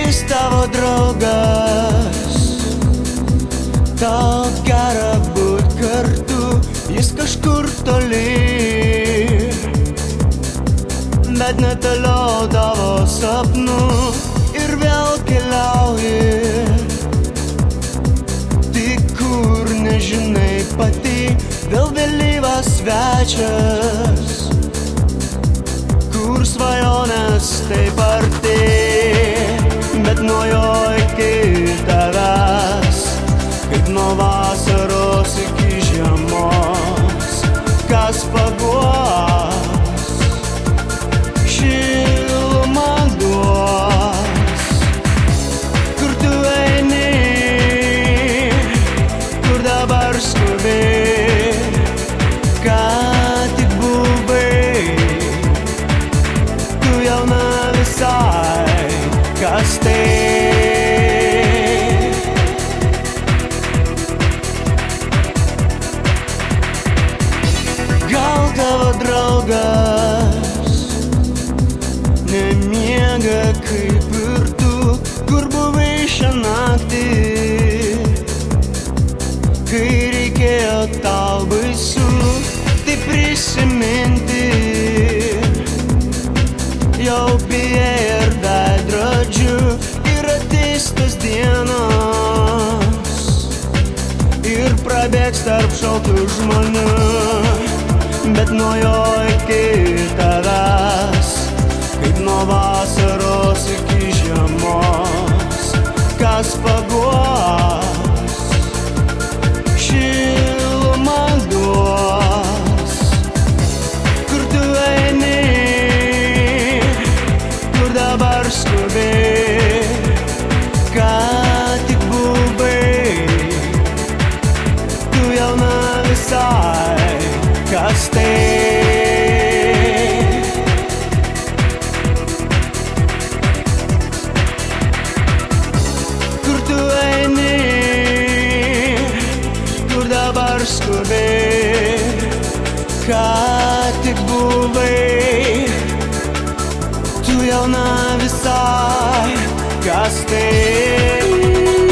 jis tavo draugas. Tau gera būt kartu, jis kažkur toli, bet netoliau tavo sapnų ir vėl keliauji. Tik kur nežinai pati, vėl vėlyvas svečias, kur svajonės taip arti, bet nuo jo iki tavęs, kaip nuo vasaros iki žiemos, kas paguos, šilumą duos. Kur tu eini, kur dabar skubi, ką tik buvai, tu jauna visai, kas tai? Gal tavo draugas nemiega kaip ir tu, kur buvai šią naktį, kai reikėjo tau baisu tai prisiminti. Jau bijai ir veidrodžių ir ateis tos dienos ir prabėgs tarp šaltų žmonių, bet nuo jo iki tavęs, kaip nuo vasaros iki žiemos, kas paguos, šilumą duos. Kur tu eini, kur dabar skubi, ką tik buvai, tu jauna visai, kas tai? Kur tu eini, kur dabar skubi, ką tik buvai, tu jauna visai, kas tai?